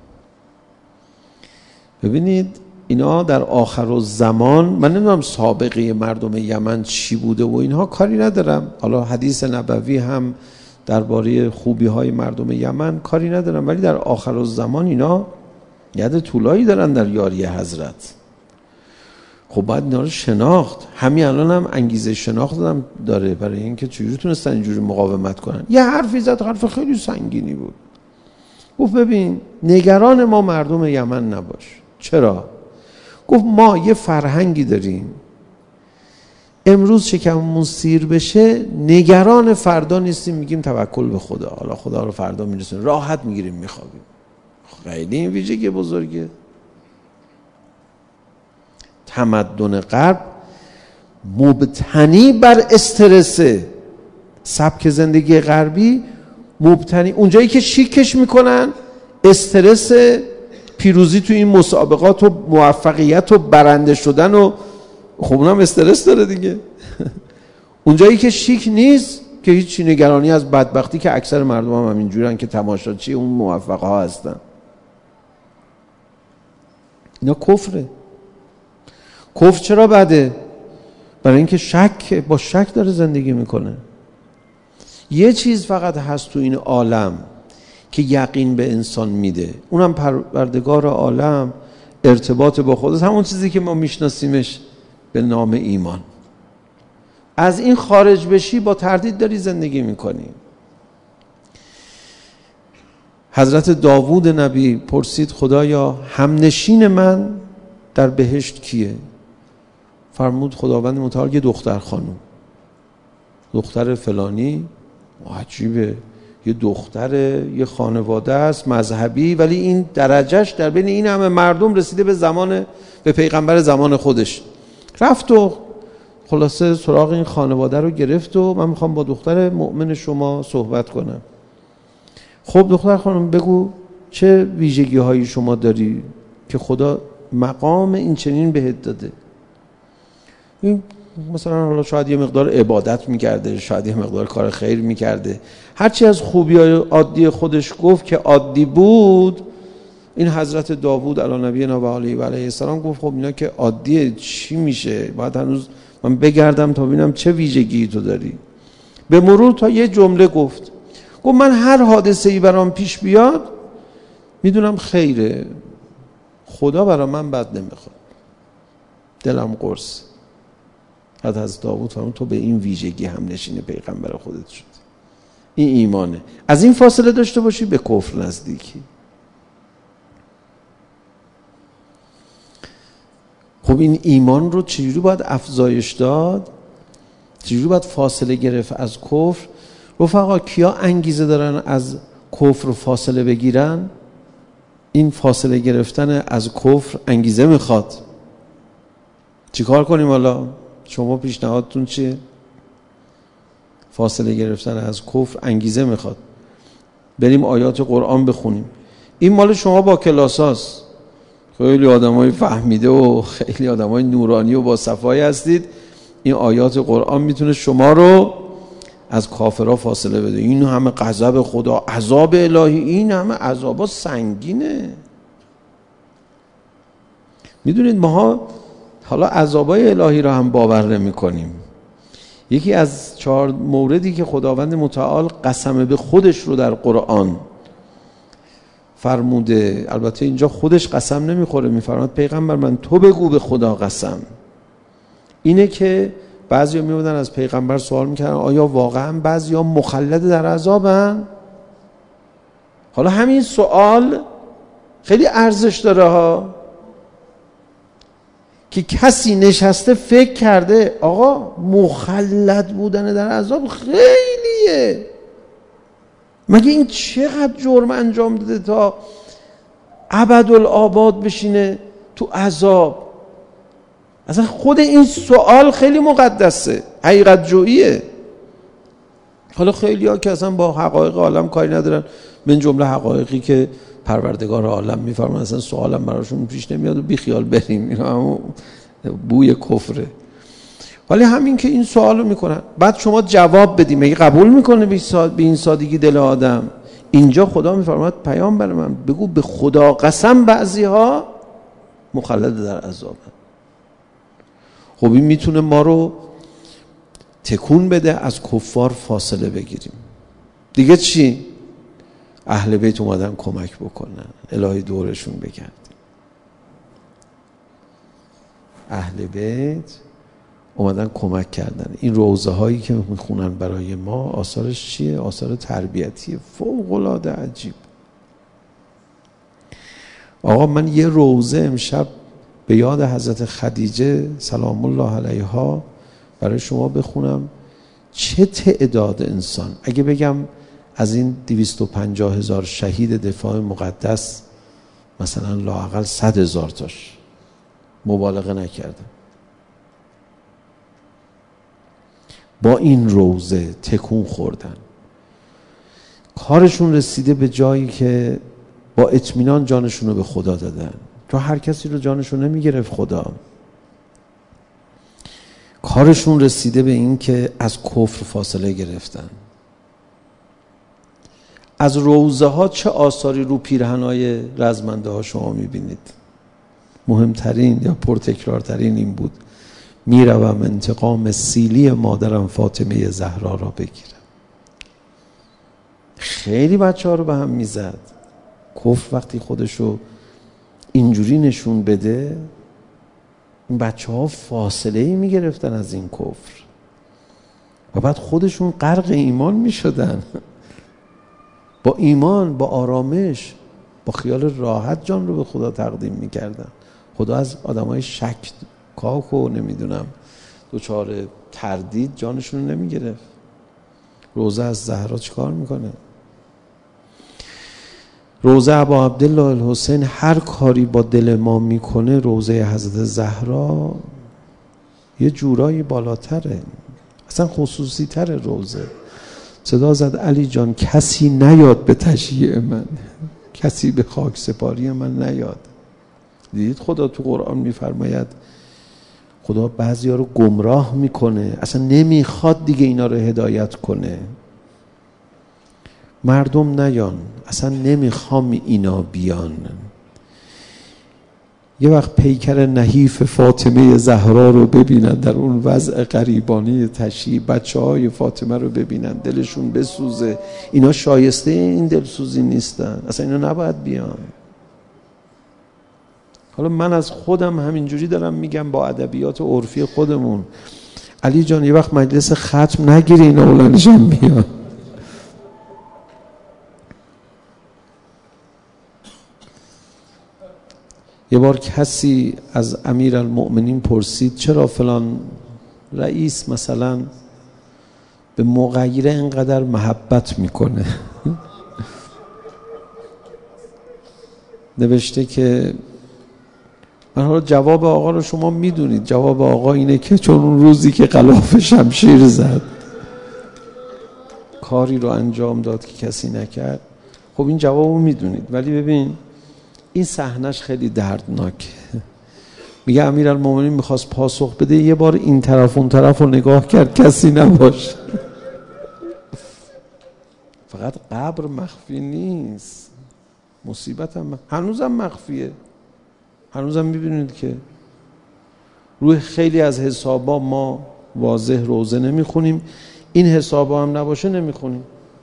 S1: ببینید اینا در آخر الزمان، من نمیدونم سابقه مردم یمن چی بوده و اینها، کاری ندارم. حالا حدیث نبوی هم درباره خوبی های مردم یمن کاری ندارم، ولی در آخر الزمان اینا ید طولایی دارن در یاری حضرت. خب باید اینا رو شناخت. همین الان هم انگیزه شناخت دادم داره برای اینکه چجوری تونستن اینجوری مقاومت کنن. یه حرفی زد، حرف خیلی سنگینی بود. گفت ببین نگران ما مردم یمن نباش. چرا؟ گفت ما یه فرهنگی داریم، امروز شکممون سیر بشه نگران فردا نیستیم، میگیم توکل به خدا، حالا خدا رو فردا میرسونه، راحت میگیریم میخوابیم. خیلی این ویژگی بزرگه. تمدن غرب مبتنی بر استرسه. سبک زندگی غربی مبتنی، اونجایی که شیکش میکنن استرس پیروزی تو این مسابقات و موفقیت و برنده شدن و خب اونم استرس داره دیگه. اونجایی که شیک نیست که هیچ نگرانی از بدبختی، که اکثر مردم هم همینجورن که تماشاچی اون موفق ها هستن. اینا کفره. کفر چرا بده؟ برای اینکه شک، با شک داره زندگی میکنه. یه چیز فقط هست تو این عالم که یقین به انسان میده، اونم پروردگار عالم، ارتباط با خودش، همون چیزی که ما میشناسیمش به نام ایمان. از این خارج بشی با تردید داری زندگی میکنی. حضرت داوود نبی پرسید خدایا همنشین من در بهشت کیه؟ فرمود خداوند متعال یه دختر خانم، دختر فلانی. عجیبه، یه دختر یه خانواده است مذهبی، ولی این درجهش در بین این همه مردم رسیده به زمان، به پیغمبر زمان خودش. رفت و خلاصه سراغ این خانواده رو گرفت و من میخوام با دختر مؤمن شما صحبت کنم. خب دختر خانم بگو چه ویژگی هایی شما داری که خدا مقام این چنین بهت داده؟ این مثلا حالا شاید یه مقدار عبادت میکرده، شاید یه مقدار کار خیر میکرده، هرچی از خوبی‌های عادی خودش گفت که عادی بود. این حضرت داوود علی نبینا و علیه و علیه السلام گفت خب اینا که عادیه چی میشه؟ باید هنوز من بگردم تا ببینم چه ویژگی تو داری. به مرور تا یه جمله گفت. گفت من هر حادثه‌ای برام پیش بیاد میدونم خیره، خدا برای من بد نمیخواد، دلم قرص. حتی از داوود فرمود تو به این ویژگی هم نشین پیغمبر خودت شد. این ایمانه. از این فاصله داشته باشی به کفر نزدیکی. خب این ایمان رو چجوری باید افزایش داد؟ چجوری باید فاصله گرفت از کفر؟ رفقا کیا انگیزه دارن از کفر فاصله بگیرن؟ این فاصله گرفتن از کفر انگیزه میخواد. چیکار کنیم حالا؟ شما پیشنهادتون چیه؟ فاصله گرفتن از کفر انگیزه میخواد. بریم آیات قرآن بخونیم. این مال شما با کلاساست. خیلی آدمای فهمیده و خیلی آدمای نورانی و با صفایی هستید. این آیات قرآن میتونه شما رو از کافرها فاصله بده. این همه غضب خدا، عذاب الهی، این همه عذابا سنگینه. میدونید ماها حالا عذابای الهی رو هم باور نمی کنیم. یکی از چهار موردی که خداوند متعال قسم به خودش رو در قرآن فرموده، البته اینجا خودش قسم نمیخوره، میفرماد پیغمبر من تو بگو به خدا قسم، اینه که بعضیا میبودن از پیغمبر سوال میکردن آیا واقعا بعضیا مخلد در عذابن؟ حالا همین سوال خیلی ارزش داره ها، که کسی نشسته فکر کرده آقا مخلد بودن در عذاب خیلیه، مگه این چقدر جرم انجام داده تا ابدالآباد بشینه تو عذاب؟ اصلا خود این سوال خیلی مقدسه، حقیقت جوییه. حالا خیلی ها که اصلا با حقایق عالم کاری ندارن، من جمله حقایقی که پروردگار عالم میفرماید اصلا سوالم براشون پیش نمیاد و بی خیال بریم، اینا هم بوی کفره. ولی همین که این سوالو میکنن بعد شما جواب بدیم، مگه قبول میکنه به این سادگی دل آدم؟ اینجا خدا میفرماید پیامبر من بگو به خدا قسم بعضی ها مخلد در عذابن. خب این میتونه ما رو تکون بده از کفار فاصله بگیریم. دیگه چی؟ اهل بیت اومدن کمک بکنن، الهی دورشون بگردیم. اهل بیت اومدن کمک کردن. این روزه هایی که میخونن برای ما آثارش چیه؟ آثار تربیتی فوق العاده عجیب. آقا من یه روزه امشب به یاد حضرت خدیجه سلام الله علیها برای شما بخونم. چه تعداد انسان، اگه بگم از این دویست و پنجاه هزار شهید دفاع مقدس مثلا لااقل صد هزار تاش، مبالغه نکردم، با این روزه تکون خوردن، کارشون رسیده به جایی که با اطمینان جانشون رو به خدا دادن. تو هر کسی رو جانشون نمیگرفت خدا. کارشون رسیده به این که از کفر فاصله گرفتن. از روزه ها چه آثاری رو پیرهنای رزمنده ها شما میبینید؟ مهمترین یا پرتکرارترین این بود میروم انتقام سیلی مادرم فاطمه زهرا را بگیرم. خیلی بچه ها رو به هم میزد. کفر وقتی خودشو اینجوری نشون بده، این بچه ها فاصله ای می گرفتن از این کفر و بعد خودشون غرق ایمان می شدن. با ایمان، با آرامش، با خیال راحت جان رو به خدا تقدیم می کردن. خدا از آدم های شک کاک و نمیدونم دوچار تردید جانشون رو نمی گرفت. روزه از زهرا چی کار میکنه؟ روزه ابا عبدالله الحسین هر کاری با دل ما میکنه، روزه حضرت زهرا یه جورایی بالاتره، اصلا خصوصی تره. روزه صدا زد علی جان کسی نیاد به تشییع من، کسی به خاک سپاری من نیاد. دیدید خدا تو قرآن میفرماید خدا بعضی ها رو گمراه میکنه، اصلا نمیخواد دیگه اینا رو هدایت کنه. مردم نیان، اصلا نمیخوام اینا بیان. یه وقت پیکر نحیف فاطمه زهرا رو ببینن در اون وضع غریبانه تشییع، بچه های فاطمه رو ببینن دلشون بسوزه. اینا شایسته این دلسوزی نیستن، اصلا اینا نباید بیان. حالا من از خودم همینجوری دارم میگم با ادبیات عرفی خودمون، علی جان یه وقت مجلس ختم نگیری اینا اولانش هم بیان. یه بار کسی از امیرالمؤمنین پرسید چرا فلان رئیس مثلا به مغیره اینقدر محبت میکنه. نوشته که من حالا جواب آقا رو شما میدونید. جواب آقا اینه که چون اون روزی که غلاف شمشیر زد کاری رو انجام داد که کسی نکرد. خب این جواب رو میدونید، ولی ببین این صحنهش خیلی دردناکه. میگه امیرالمومنین میخواست پاسخ بده، یه بار این طرف اون طرف رو نگاه کرد کسی نباشه. فقط قبر مخفی نیست، مصیبت هم هنوزم مخفیه. هنوزم میبینید که روی خیلی از حسابا ما واضح روزه نمیخونیم، این حسابا هم نباشه نمیخونیم.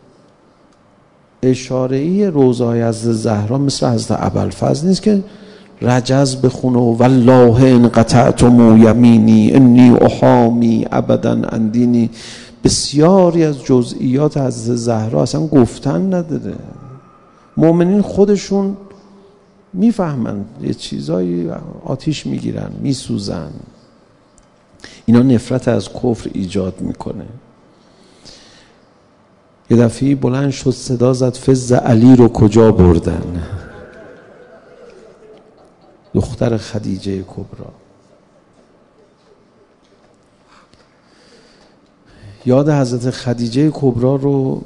S1: اشاره‌ای روزهای از زهرا مثل حضرت ابوالفضل نیست که رجز بخونه و والله ان قطعتم یمینی انی احامی ابدا اندینی. بسیاری از جزئیات از زهرا اصلا گفتن نداره. مؤمنین خودشون میفهمن، یه چیزایی آتیش میگیرن، میسوزن. اینا نفرت از کفر ایجاد میکنه. یه دفعه بلند شد صدا زد فز علی رو کجا بردن؟ دختر خدیجه کبرا. یاد حضرت خدیجه کبرا رو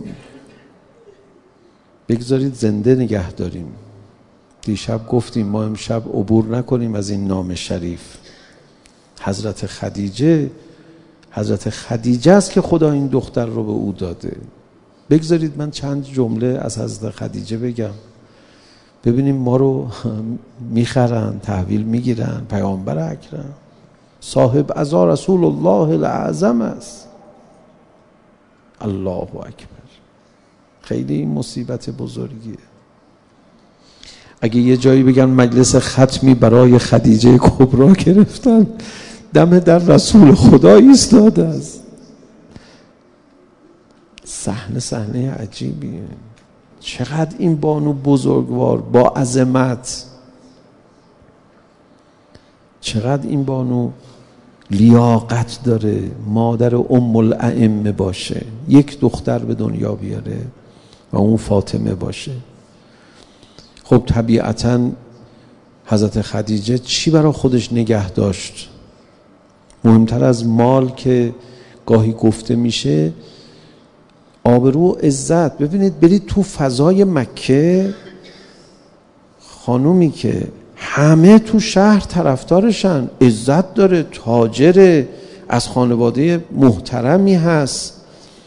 S1: بگذارید زنده نگه داریم. دیشب گفتیم ما امشب عبور نکنیم از این نام شریف. حضرت خدیجه حضرت خدیجه است که خدا این دختر رو به او داده. بگذارید من چند جمله از حضرت خدیجه بگم، ببینیم ما رو میخرن، تحویل میگیرن. پیامبر اکرم صاحب عزا رسول الله الاعظم است. الله اکبر. خیلی مصیبت بزرگیه. اگه یه جایی بگن مجلس ختمی برای خدیجه کبرا گرفتن، دم در رسول خدا ایستاده است. صحنه صحنه عجیبیه. چقدر این بانو بزرگوار با عظمت، چقدر این بانو لیاقت داره مادر ام الائمه باشه، یک دختر به دنیا بیاره و اون فاطمه باشه. خب طبیعتاً حضرت خدیجه چی برای خودش نگه داشت؟ مهمتر از مال که گاهی گفته میشه آبرو و عزت. ببینید برید تو فضای مکه، خانومی که همه تو شهر طرفدارشن، عزت داره، تاجره، از خانواده محترمی هست،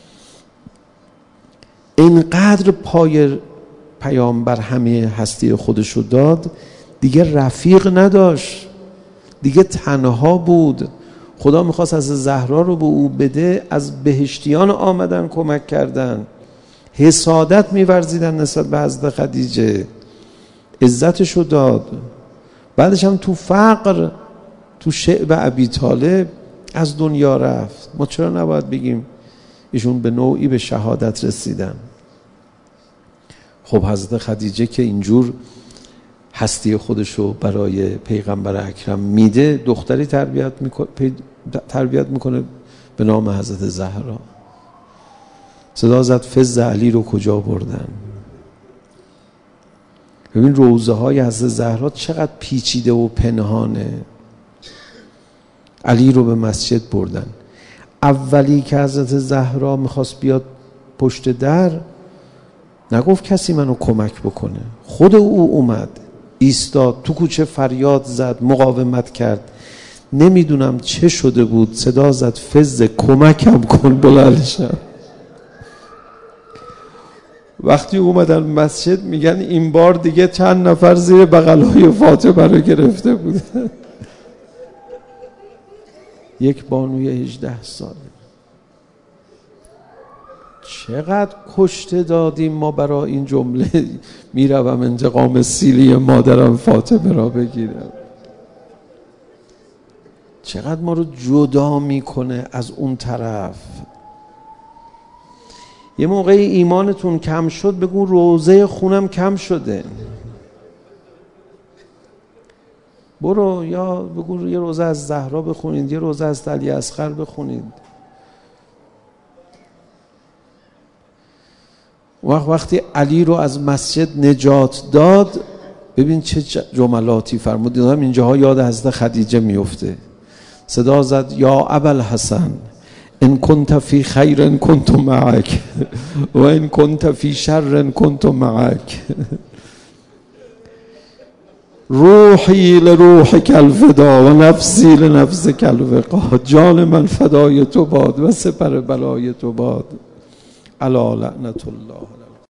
S1: اینقدر پای پیامبر همه هستی خودشو داد، دیگه رفیق نداشت، دیگه تنها بود. خدا میخواست از زهرا رو به او بده، از بهشتیان آمدن کمک کردن، حسادت میورزیدن نسبت به حضرت خدیجه، عزتشو داد. بعدش هم تو فقر، تو شعب ابی طالب از دنیا رفت. ما چرا نباید بگیم ایشون به نوعی به شهادت رسیدن؟ خب حضرت خدیجه که اینجور هستی خودشو برای پیغمبر اکرم میده، دختری تربیت میکنه تربیت میکنه به نام حضرت زهرا. صدا زد فز علی رو کجا بردن؟ ببین روزه های حضرت زهرا چقدر پیچیده و پنهانه. علی رو به مسجد بردن. اولی که حضرت زهرا میخواست بیاد پشت در، نگفت کسی منو کمک بکنه، خود او اومد، ایستاد تو کوچه، فریاد زد، مقاومت کرد. نمیدونم چه شده بود، صدا زد فز کمکم کن بلالشم. وقتی اومدن مسجد میگن این بار دیگه چند نفر زیر بغل‌های فاطمه رو گرفته بود. یک بانوی هجده ساله. چقدر کشته دادیم ما برای این جمله میروم انتقام سیلی مادرم فاطمه را بگیرم. چقدر ما رو جدا میکنه از اون طرف. یه موقعی ایمانتون کم شد بگو روزه خونم کم شده، برو یا بگو یه روزه از زهرا بخونید، یه روزه از علی اصغر بخونید. وقت وقتی علی رو از مسجد نجات داد ببین چه جملاتی فرمود. دیدم اینجاها یاد حضرت خدیجه میفته. صدا زد یا ابوالحسن ان کنت فی خیر کنت معک و ان کنت فی شر کنت معک. روحی لروحک الفدا و نفسی لنفسک الوقا. جان من فدای تو باد و سپر بلای تو باد. الا لعنت الله.